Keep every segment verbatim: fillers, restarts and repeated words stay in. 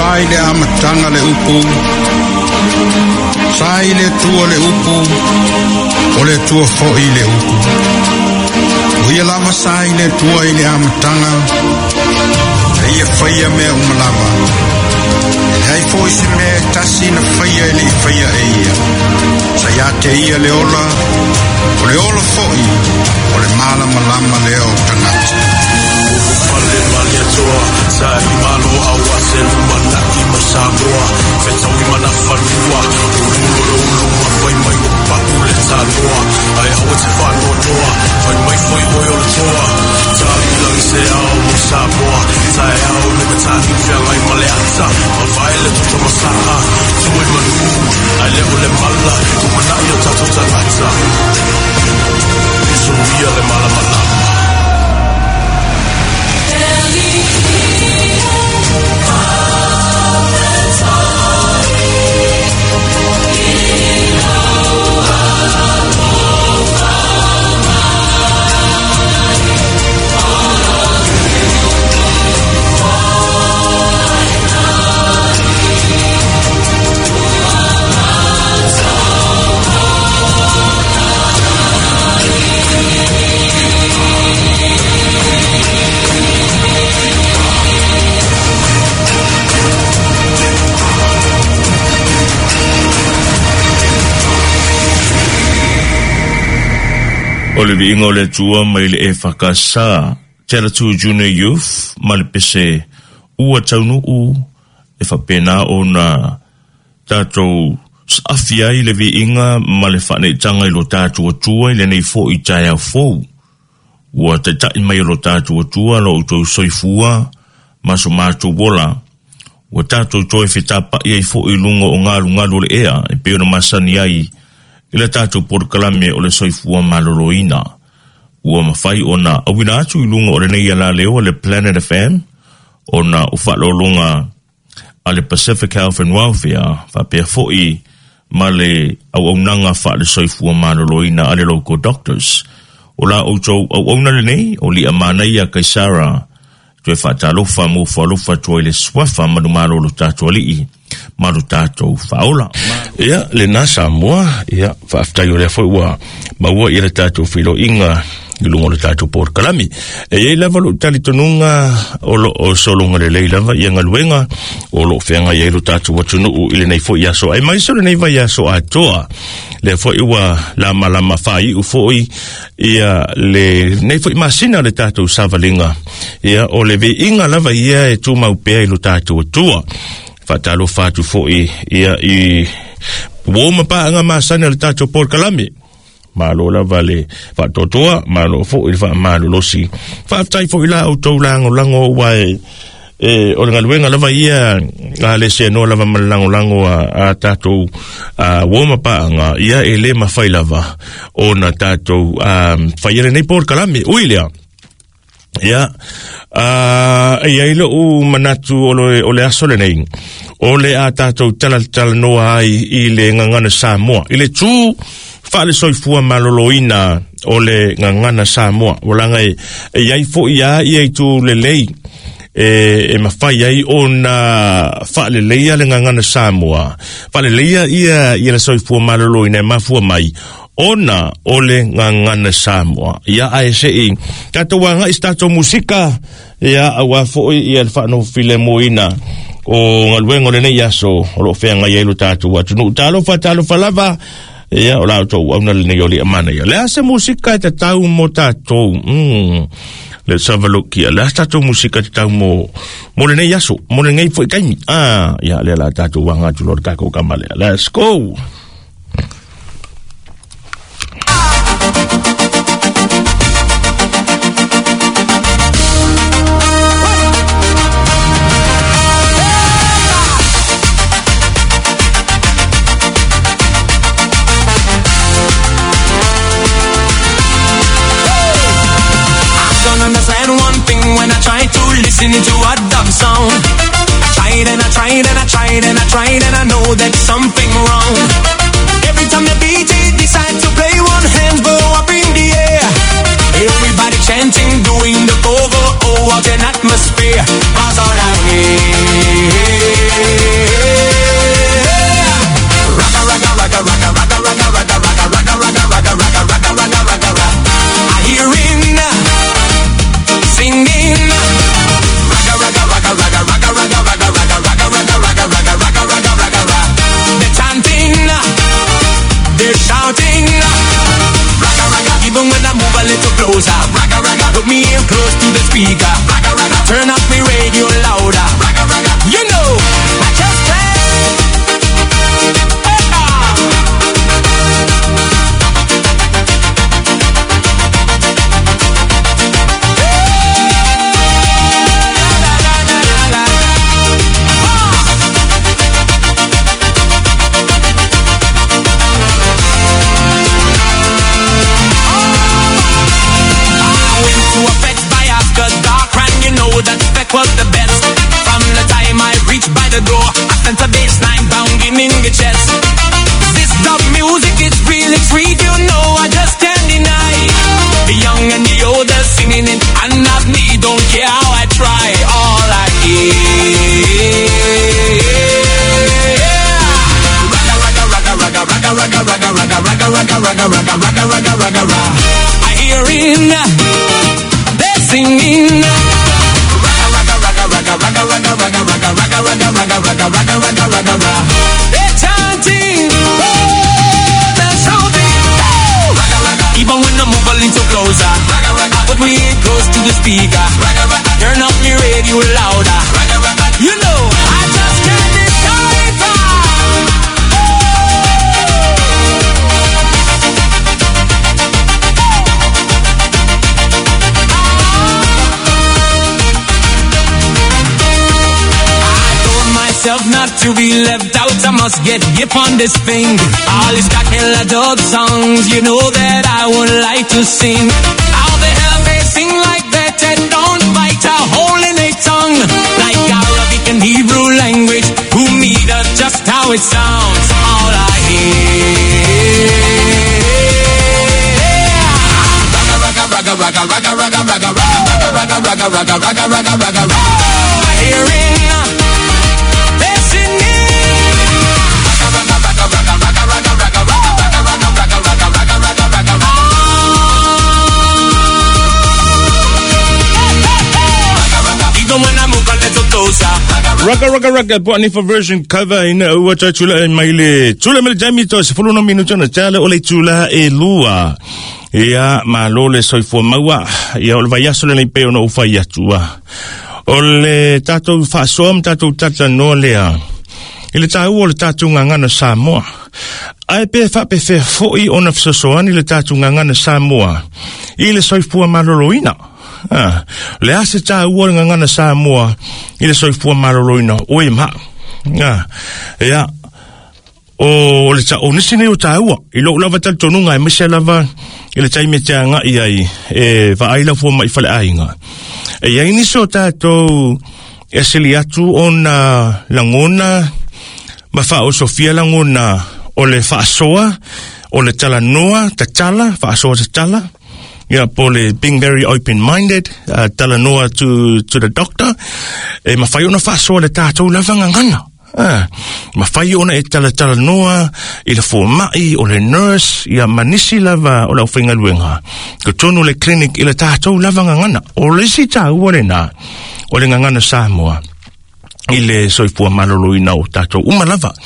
fai le amatanga le upu, sai le tua le upu, o le tua foi le upu. Uia lava sai le tua i le amatanga, e ia faia mea umalava. E ai foi se mea tasi na faia e le faia e ia. Sai a te ia le ola, o le ola foi, o le mala malama leo tangata. Fale mali atoa, sai malo awa se lumanaki masamoa, fetawi manafalua, ulumuro uluma, fai mai upa ule tanoa, ai awa te whanua noa, fai mai fai oi o le toa, tali lang se ao mo Samoa, tai ao le katani whiangai male ata, ma vai le tuta masaka, tui manu, ai le o le mala, umanai o tato tangata, iso ia le mala malama. O le viinga o le tua mai le e whakasa, Tera Tu Junior Youth, ma le pese ua taunu u, e whapena o na tātou safia i le viinga ma le whanetanga i lo tātou atua i le nei fo i tai au fou. Ua te tai mai lo tātou atua lo utou soifua, maso mātou wola. Ua tātou toi whetapa i ai fo i lunga o ngā lungalu le ea, e peo na masani ai, ila tātou porkalame o le soifua maloloina. Ua mawhai o na awina atu i lunga o le nei ala leo le Planet F M, o na ufalolunga a le Pacific Health and Welfare, whapea foi ma le au au nanga wha le soifua maloloina a le local doctors. O la outou au au na le nei, o li amanai a Kaisara, tue whatalofa mo whalofa tue le swafa manu malolo tātou alii. Maru tātou whaola. Ia, le nā Samoa, ia, whaaftai o lea whai ua, maua i le tātou whilo inga, i lunga le tātou Port Kalami. E iei lava lo tali tonunga, o lo o solunga le lei lava, i ngaluenga, o lo whenga iei lo tātou watunu u ili nei fo i aso. Ai mai so le nei vai aso a toa, le fo i ua lama lama whai u fo i, ia le nei fo i masina le tātou savalinga, ia o le vi inga lava ia e tu mau pea i lo tātou tua. Fatalo fatu foi ia i woma pa nga masana le tātou Port Kalami. Malo la vale fatotoa, malo foi fa malo losi. Fatai foi la auto lango lango wai e o ngaluenga lava ia a le se no lava malango lango a tātou a woma pa nga ia e le mafai lava o na tātou um faire nei Port Kalami. Uilia. Ia, uh, ia ilo u manatu o le, o le aso le nei. O le a tātou tala tala noa ai i le ngangana Samoa. I le tū whale soifua maloloina o le ngangana Samoa. Walanga e, e iai fo ia i ai tū le lei. E, e mawhai ai o na whale leia le ngangana Samoa. Whale leia ia i le soifua maloloina e mafua mai. Ona ole ngangana Samoa. Ia ai se i tato wanga is tato musika. Ia awa foi ia whano file moina. O ngaluengo le nei aso. O lo whenga ielu tato watu. No talo fa talo fa lava. Ia o lao tau au na le nei oli amana ia. Le ase musika te tau mo tato. Mm. Let's have a look here. Le ase tato musika te tau mo. Mo le nei aso. Mo le nei foi kaimi. Ah. Ia le la tato wanga tu lor kako kamale. Let's go. Listen to a dub sound. I tried and I tried and I tried and I tried and I know that something wrong. Every time the D J decide to play, one hand go up in the air. Everybody chanting, doing the go-go, oh what an atmosphere. Cause all I hear speaker. Turn up me radio louder. You know, I just can't. That spec was the best. From the time I reached by the door, I sent a bass line pounding in the chest. This dub music is really sweet, you know, I just can't deny. The young and the old are singing it, and not me, don't care how I try. All I hear, ragga ragga ragga ragga ragga ragga ragga ragga ragga ragga ragga ragga ragga ragga ragga. I hearing, they're singing. Ragga, ragga, ragga, ragga, ragga, ragga, ragga, ragga, ragga, ragga, ragga, ragga, ragga. They're chanting, oh, they're shouting, oh. Ragga, ragga. Even when I move a little closer, ragga, ragga. But we ain't close to the speaker. Ragga, ragga. Turn up your radio louder. Ragga, ragga. You know, I just can't decipher. Not to be left out, I must get hip on this thing. All these Kakela dub songs, you know that I would like to sing. How the hell they sing like that and don't bite a hole in a tongue? Like Arabic and Hebrew language, who meet us just how it sounds. All I hear, ragga ragga ragga ragga ragga ragga ragga ragga ragga ragga ragga ragga ragga ragga. I hearing. Ragga ragga ragga buat ni for version cover ina ua chula e maile chula mele jami to se fuluna minuto na chala ole chula e lua ia malole soifo maua ia ole vai aso le peo no ufa ia tua ole tato fa som tato tata no lea ile tau ole tato nganga Samoa ai pe fa pe fe foi ona fsosoani le tato nganga Samoa ile soifo maloloina. Ah, le ase ta ua ngana Samoa ile soifua maroloina oi ma. Ah, ya o le ta onisi ne o ta ua ilo lava ta tonunga e mese lava ile tai me tanga ia e va aila fu mai fale ainga. E ia ini so ta to e seliatu ona langona ma fa o Sofia langona o le fa soa o le tala noa ta tala fa soa ta tala. Yeah, pole being very open-minded, uh, talanoa to to the doctor. E mawhai ona whaasoa le tātou lavanga ngana. Ah, mawhai ona e tala talanoa i le formai o le nurse ia manisi lava o lau whainga luenga. Ko tonu le clinic i le tātou lavanga ngana. O le si tā ua le nā o le ngangana Samoa i le soifua maloloina o tātou umalava.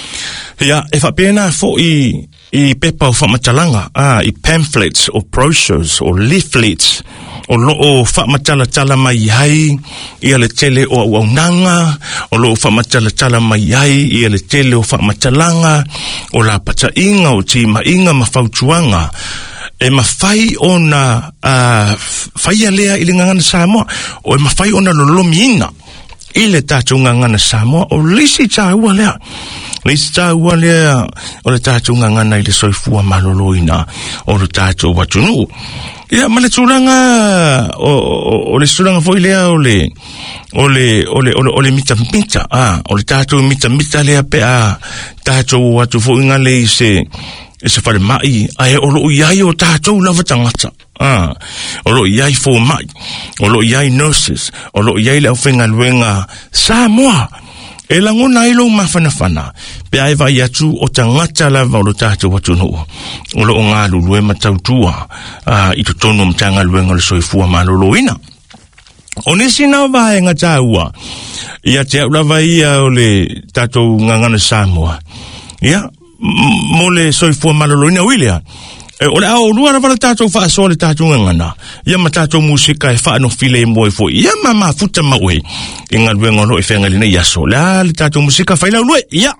Ia, e whapena fo i i pepa o whamatalanga, ah, i pamphlets o brochures o leaflets o loo whamatalatala mai hai i ale tele o aunanga, o loo whamatalatala mai hai i ale tele o whamatalanga o la patainga o tima inga mawhautuanga e mawhai ona uh, whaia lea i le ngangana Samoa o e mawhai ona lolomiina i le tātou ngangana Samoa o lisi tā ua lea Lisi tā ua lea o le tātou ngangana i le soifua maloloina o le tātou watunu. Ia, ma le tūranga o, o, o le tūranga foi lea o le o le, o le, o le, o le mita mita, ah, o le tātou mita mita lea pe a tātou watu foi ngale i se e se whare mai, ai o lo iai o tātou lava tangata. Ah, o lo iai fo mai, o lo iai nurses, o lo iai le au whenga luenga Samoa. E langona ilo mawhanawhana, pe ai vai atu o tangata lava o lo tātou atunu. O lo o ngā lulue matautua, uh, i to tonu mtanga luenga le soifua maloloina. O nisi nao vae ngā tāua, ia te au lava ia o le tātou ngangana Samoa. Ia, mo le soifua maloloina uilea, E ole au lua na tatou fa so le tatou ngana. Ia ma tatou musika e fa no file mo e fo. Ia ma ma futa ma we. Inga lue ngono e fenga lina ia so. La le tatou musika fa ila lue. Ia.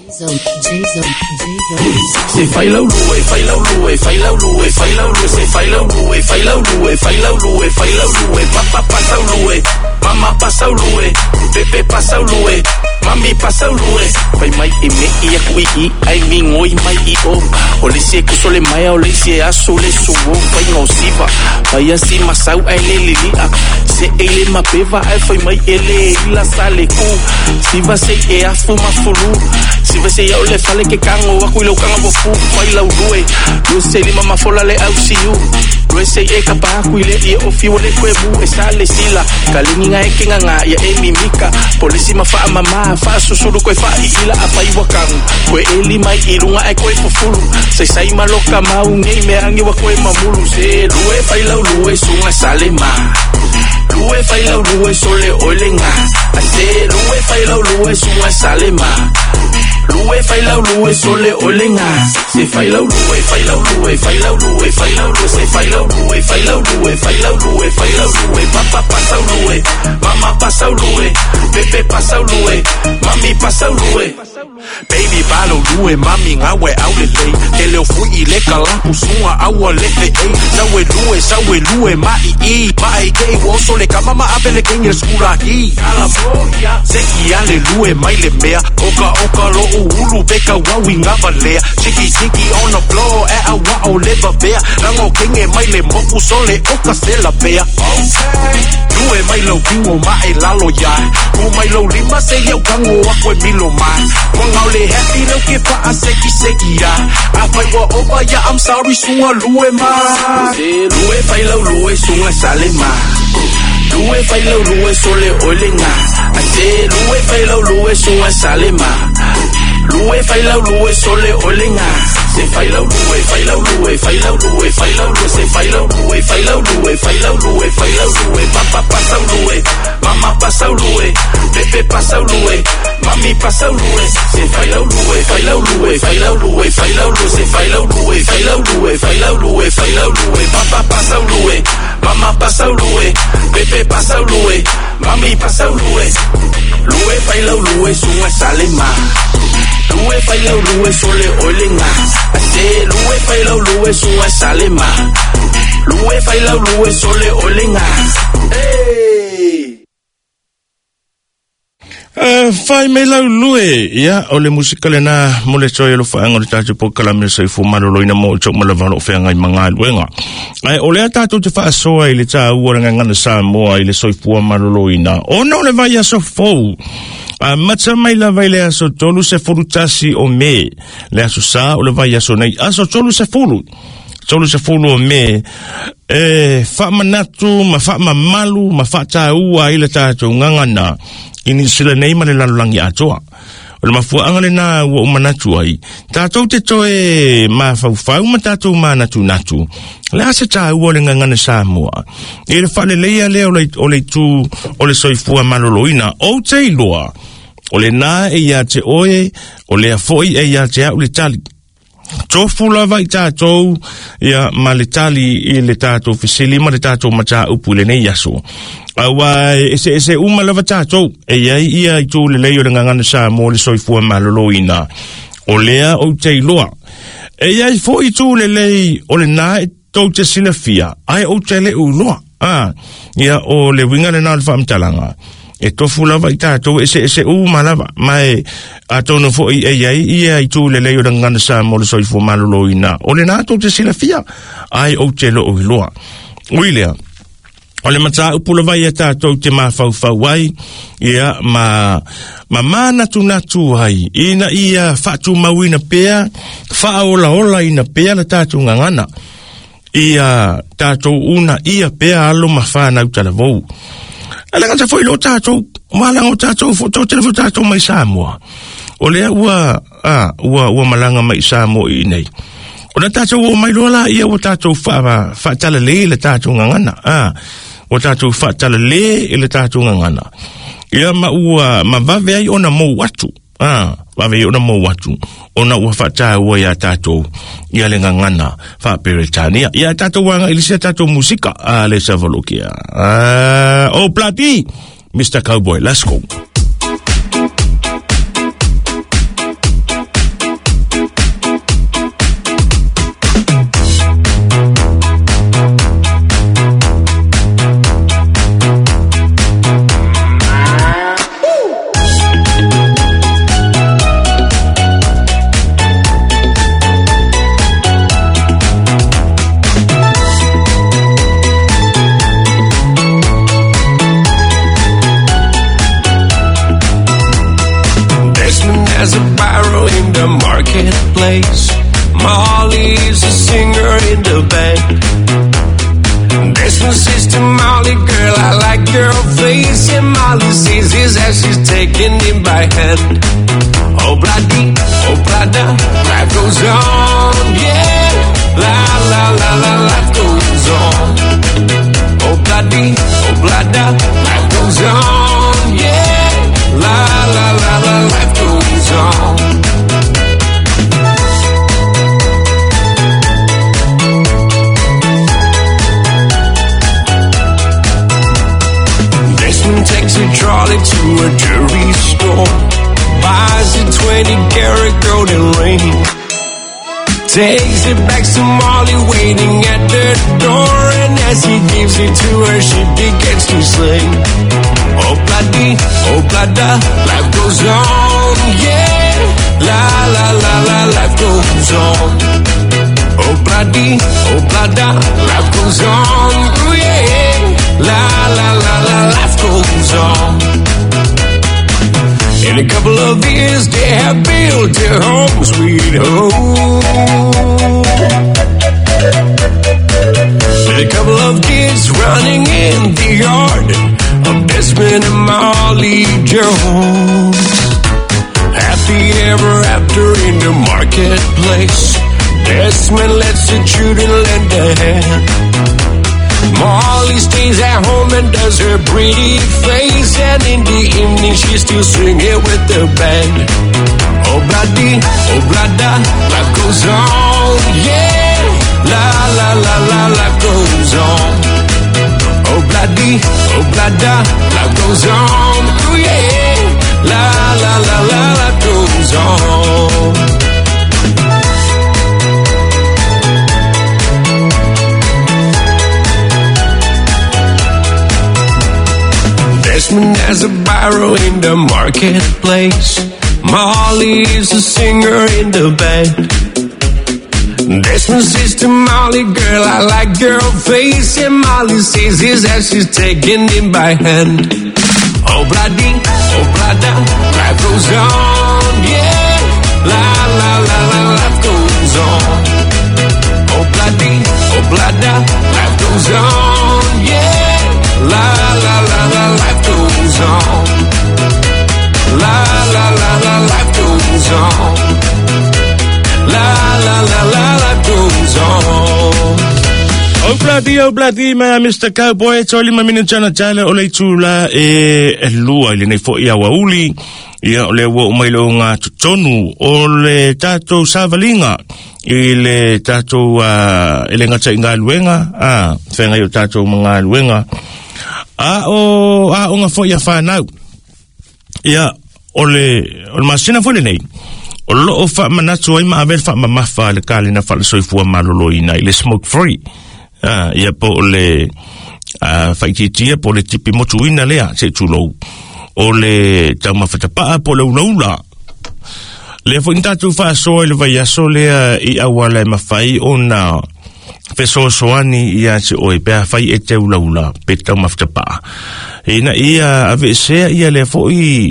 Se fai la lue, fai la lue, fai la lue, fai la lue, se fai la lue, fai la lue, fai la lue, fai la lue, papá pasa lue, mamá pasa lue, Pepe pasa lue, mami pasa lue, fai mai e me ia kui i, ai mi ngoi mai i o, o le se kuso le mai o le se aso le suo, fai ngau siva, fai asi masau ai le lilia, se ele ma beva ai fai mai ele ila sale ku, siva se e afu mafulu, siva se ia o le fale ke kango, aku ilo kanga bofu, fai lau lue, lue se lima mafola le au siu, lue se e kapa aku ile ia o fiu le kwebu, e sale sila, kalinga e kenga nga, ia e mimika, polisi mafa mama, fa susuru koe fa i ila apa i wakangu, koe eli mai i runga e koe pufulu, se sai maloka mau ngei me angi wa koe mamulu, se lue fai lau lue sunga sale ma, lue fai lau lue sole oile nga, se lue fai lau lue sunga sale ma, lue fai lau lue sole oile nga, se fai lau lue, fai lau lue, fai lau lue, fai lau lue, se fai lau lue, fai lau lue, fai lau lue, fai lau lue, papá pasa lue, mamá pasa lue, Pepe pasa lue, mami pasa lue. Baby balo lue, mami ngawe au le lei, ke leo fui i le kalampu sunga aua le fe ei, sawe lue, sawe lue, mai i, mai kei woso le kamama ape le kengi le skura hi, ala broia, seki ale lue, mai le mea, oka oka lo uhulu, beka wawi ngava lea, chiki chiki on the floor, e a wao le babea, rango kenge mai le moku sole, oka se la bea, okay, lue mai lo pingo mai lalo ya, u mai lo lima se yau kango akwe milo mai, wangau le happy lo ke pa a seki seki ya, a fai wa oba ya I'm sorry sunga lue mai, lue fai lau lue sunga sale mai, lue fai lau lue sole oile nga, a se lue fai lau lue sunga sale mai, lue fai lau lue sole oile nga, se fai lau lue, fai lau lue, fai lau lue, fai lau lue, se fai lau lue, fai lau lue, fai lau lue, fai lau lue, papá pasa lue, mamá pasa lue, Pepe pasa lue, mami pasa lue, se fai lau lue, fai lau lue, fai lau lue, fai lau lue, se fai lau lue, fai lau lue, fai lau lue, fai lau lue, papá pasa lue, mamá pasa lue, Pepe pasa lue, mami pasa lue, lue fai lau lue, sunga sale ma. Lue fai lau lue sole oile nga, ase lue fai lau lue sunga sale ma, lue fai lau lue sole oile nga, hey! Uh, fai me lau lue, ia, o le musika le na mole toi alo whaanga le tātou po kalamina sa i fu maroloina mo o chok malavano o whaanga i mga luenga. Ai, o lea tātou te wha asoa i le tā uaranga ngana sa moa i le soifua maroloina. O no le vai aso fau. Uh, matsa mai la vai le aso tolu se furu tasi o me. Le aso sa o le vai aso nei aso tolu se furu. Tolu se furu o me. E, wha manatu, ma wha mamalu, ma wha tā ua i le tātou ngangana. Ini sila nei ma le lalolangi atoa. O le mafua anga le nā ua umanatu ai. Tātou te toe ma whauwhau ma tātou ma natu natu. Le ase tā ua le ngangana Samoa. E le whale leia lea o le, o le tū o le soifua maloloina. O te iloa. O le nā e ia te oe, o le afoi e ia te au le tali. Tofu lava i tātou, ia ma le tali i le tātou fisili, ma le tātou mata upu le nei yaso. Awa, ese, ese uma lava tātou, e iai ia i tū le leo le ngangana sa mo le soifua maloloina. O lea o te iloa. E iai fo i tū le lei o le nā e tau te silafia, ai o te le uloa. Ah, ia o le winga le nā le whaamtalanga. E tofu lava i tātou, ese, ese uma lava, mai a tono fo i ei ei, ia i tū le leo ngana sa mo le soifua maloloina. O le nā tau te silafia, ai o te lo o iloa. Uilea, o le mata upula vai a tātou te mawhauwhau ai, ia ma, ma mānatu natu ai, ina ia whatu mawina pēa, whaola ola ina pēa la tātou ngangana. Ia tātou una, ia pēa alo ma whanau talavou. Ala ngata foi lo tātou, malanga o tātou, tau telefu tātou mai Samoa. O lea ua, ah, ua, ua malanga mai Samoa i nei. O na tātou o mai lola, ia o tātou wha, wha tala le le tātou ngangana. Ah, o tātou wha tala le le tātou ngangana. Ia ma ua, ma vave ai ona mou atu. Ah, Wave ona mo watu. Ona ua whata ua ia tātou. Ia le ngangana. Wha Peretania. Ia tātou wanga ilisia tātou musika. Ah, le savalokia. Ah, oh, Plati. Mister Cowboy, let's go. Molly's a singer in the band. There's my sister Molly, girl, I like your face. And Molly sees his as she's taking him by hand. Oh, bloody, oh, blada, life goes on, yeah. La, la, la, la, life goes on. Oh, bloody, oh, blada, life goes on, yeah. La, la, la, la, life goes on. Takes a trolley to a jewelry store, buys a twenty karat golden ring, takes it back to Molly waiting at the door, and as he gives it to her she begins to sing. Oh bloody, oh blada, life goes on, yeah. La la la la, life goes on. Oh bloody, oh blada, life goes on, oh yeah. La la la la, life goes on. In a couple of years they have built their home, sweet home. With a couple of kids running in the yard of Desmond and Molly Jones. Happy ever after in the marketplace. Desmond lets the children lend a hand. Molly stays at home and does her pretty face, and in the evening she's still swinging with the band. Oh bloody, oh blada, life goes on, yeah. La la la la, life goes on. Oh bloody, oh blada, life goes on, oh yeah. La la la la, life goes on. Desmond has a barrow in the marketplace. Molly's a singer in the band. Desmond's sister Molly, girl, I like your face. And Molly sees his as she's taking him by hand. Oh bloody, oh blada, life goes on, yeah. La la la la, life goes on. Oh bloody, oh blada, life goes on, yeah. La la la la, life goes on. La la la la, life goes on. La la la la, life goes on. Oh bloody, oh bloody, ma Mister Cowboy, toli ma mina chana chale o le tula e e lua ile nei fo ia wauli ia o le wo mai lo ngā tutonu o le tātou savalinga i le tātou uh, ele ngata i ngā luenga a ah, whenga i o tātou mga luenga a o a o nga fo ia whanau ia o le o le masina fo le nei o lo o wha manatu ai ma aver wha mamafa le kāle na wha le soifua malolo i nei le smoke free ah, ia po o le uh, whaititia po le tipi motu ina lea se tulou o le tau mawhatapaa po le ulaula le fo intatu wha soa le vai aso lea i awala e mawhai o na Feso soani ia se oi pe fai e te ulaula pe tau mawhtapa. Ina ia ave sea ia le fo i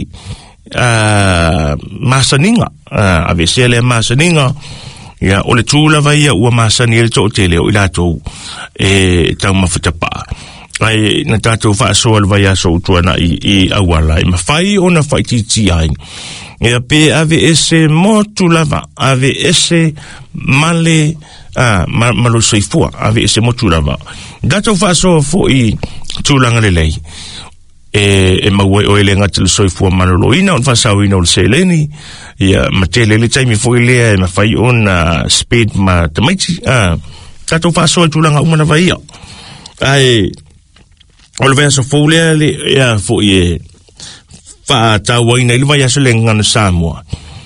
uh, masaninga. Uh, ave sea le masaninga ia o le tūla vai ia ua masani ele tō te leo i lātou e tau mawhtapa. Ai na tātou whaasoa le vai aso utuana i, i awala. I mawhai o na whai titi ai. Ia pe ave ese motu lava. Ave ese male ah ma malo soifua ave ese motu lava gato faso fo i tulanga le lei e e mawe o ele ngati le soifua maloloina on fasauina o le seleni ia matele le taimi fo ile e mafai ona speed ma tamaiti ah tato faso tulanga uma na vai ai o le verso fo le ia fo ie fa tawaina ile vai aso le ngana Samoa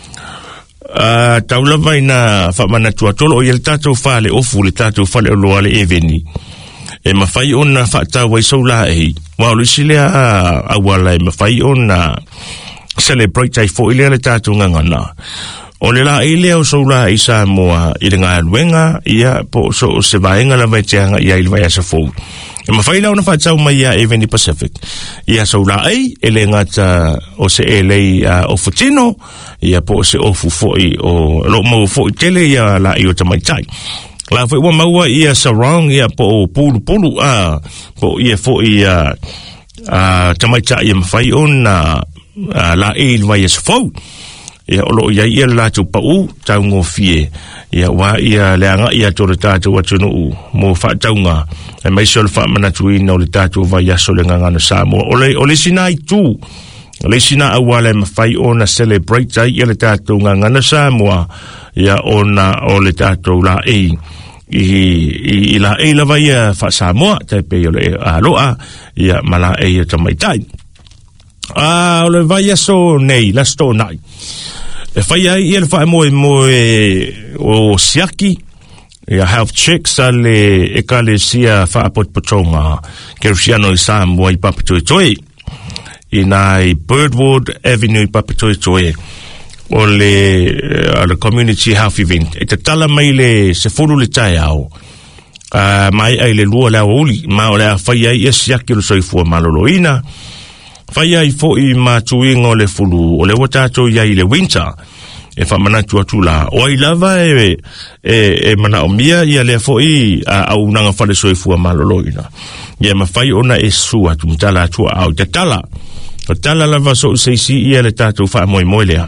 Uh, taula vai na fa mana tua tolo o yel tato fale o fu le tato fale o loale e veni e mafai ona fa tawa i soula e wa o sile a a wala e mafai ona celebrate ai fo ile le tato ngangana o le la ile o soula i Samoa i le ngā luenga ia po so o se vaenga la vai teanga ia il vai asa fo e mawhai lau na whaatau mai a Eveni Pacific. Ia saula ai, ele ngata o se elei uh, o Futino, ia po se ofu foi o lo mau foi tele ia la i o tamaitai. La foi wa maua ia sarong ia po pulu pulu a po ia foi a uh, tamaitai ia mawhai on na uh, la i vai as fo. Ia olo ia ia la tu pa u tau ngo fie. Ia wa ia leanga ia tore tātou atunu u mo whaataunga e mai sol wha manatui na o le tātou vai aso le ngangana Samoa o le, o le sina i tū o le sina awale mawhai o na celebrate ai ia le tātou ngangana Samoa ia o na o le tātou la e i, i, i la e la vai a wha Samoa tai pe o le aloa ia mala e ia tamaitai a o le vai aso nei la sto nai e whai ai ia le whae moe moe o siaki ia health checks a le e ka le sia whaapotpotonga ke rusiano i Samoa i Papatoe Toe i nai Birdwood Avenue i Papatoe Toe o le uh, le community health event e te tala mai le se fulu le tae au uh, mai ai le lua lea uli ma o lea whai ai ia siaki lo soifua maloloina whai ai fo i matuingo le fulu o le watato ia i le winter e whamanatu atu la o ai lava e, e, e mana o mia ia le fo i a au nanga whale soifua maloloina ia ma whai ona e sua tu mtala atua au te tala o tala lava so seisi ia le tato wha moe moe lea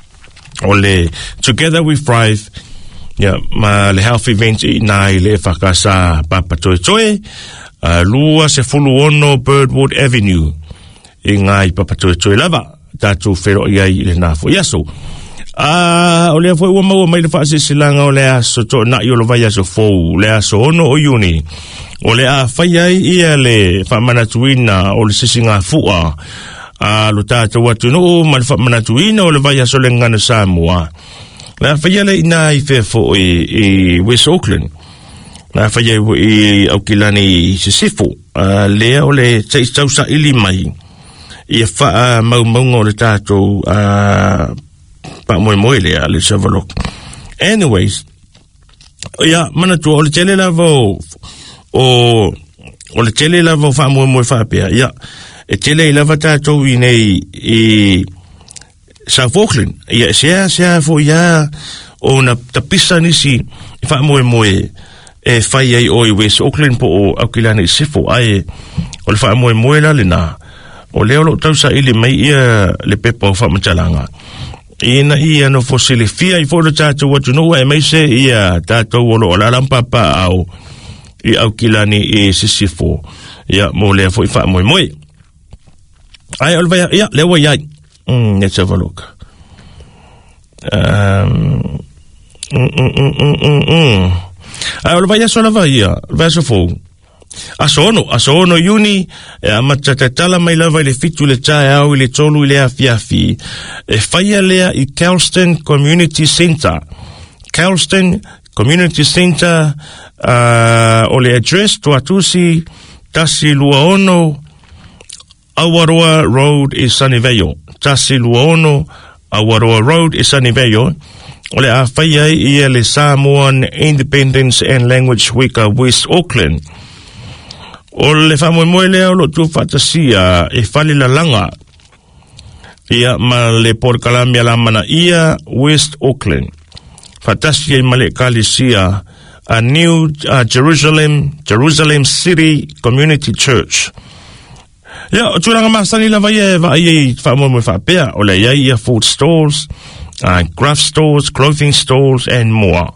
o le Together We Thrive ia ma le health event i nai le whakasa Papatoe Toe uh, lua se fulu ono Birdwood Avenue i ngai Papatoe Toe lava tātou whero ia i le nāfo iaso. Ah, o lea fwoi ua maua mai le whaase silanga o lea so to na i o lo vai aso fou, lea so ono o iuni. O lea whai ai ia le whamanatuina o le sisi ngā fua. Ah, lo tātou atu no, ma le whamanatuina o le vai aso le ngana Samoa. Lea whai ale ina i whefo i, i West Auckland. Lea whai ai i Aukilani i Sisifo. Ah, lea o le taitausa ili mai. Ia wha mau maunga o le tātou uh, pa moe moe lea, let's have a look. Anyways, ia, mana tua, o le tele lava o, o, o le tele lava o wha moe moe whapea, ia, e tele i lava tātou i nei i South Auckland, ia, sea, sea, fo ia, o na tapisa nisi, i wha moe moe, e whai ai o i West Auckland po o Aukilani i Sifo, ai, o le wha moe moe la le nā, o leo lo tausa ili mai ia le pepa o whamatalanga. Ina ia no fosile fia i folo tātou watu noa e mai se ia tātou olo o lalampapa au i Aukilani i Sisifo. Ia mo lea fo i wha moe moe. Ai olva ia, ia lewa iai. Mm, let's have a look. Um, mm, mm, mm, mm, mm, mm. Ai olva ia sola va ia, olva ia so fo. Asono, asono yuni, e amatatatala mai lava i le fitu le tae au i le tolu i le afiafi. E whaia lea i Kelston Community Centre. Kelston Community Centre, uh, o le address to atusi tasi lua ono, Awaroa Road i Sunnyvale. Tasi lua ono, Awaroa Road i Sunnyvale. O le a whaia i le Samoan Independence and Language Week West Auckland. O le whamoe moe lea o lo tu whatasia e whali la langa ia ma le porkalamia la mana ia West Auckland. Whatasia i male kalisia a New uh, Jerusalem, Jerusalem City Community Church. Ia, o tūranga masani la vai e vai e whamoe moe whapea o le iai ia food stores, uh, craft stores, clothing stores and more.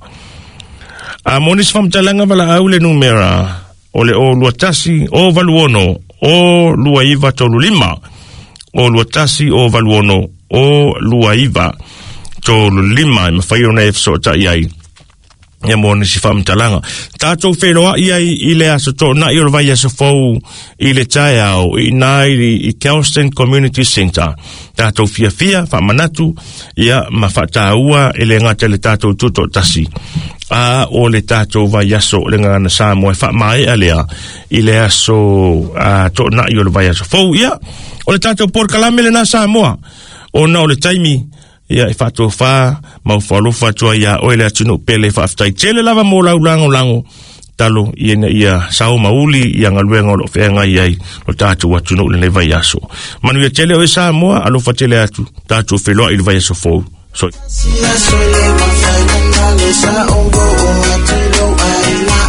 A uh, monis whamtalanga wala au le numera o le o luatasi o valuono o luaiva tolu lima o luatasi o valuono o luaiva tolu lima ma fai ona e so ta iai e mo ni si fam talanga tato feloa iai ile aso to na i vai aso fou ile taiao i nai i Kelston Community Center tato fia fia fa manatu ia ma fa taua ile ngata le tato tuto tasi a o le tato vai aso le ngana sa mo fa mai alea ile aso a to na i vai aso fou ia o le tato por kalame le na sa mo o na o le taimi ia e fato fa mau falo fato ia o ele atu no pele fa aftai tele lava mo lau lango lango talo ia ia sao mauli ia ngaluenga lo fenga ia lo tatu watu no le vai aso manu ia tele o sa mo alo fa tele atu tatu felo il vai aso fo so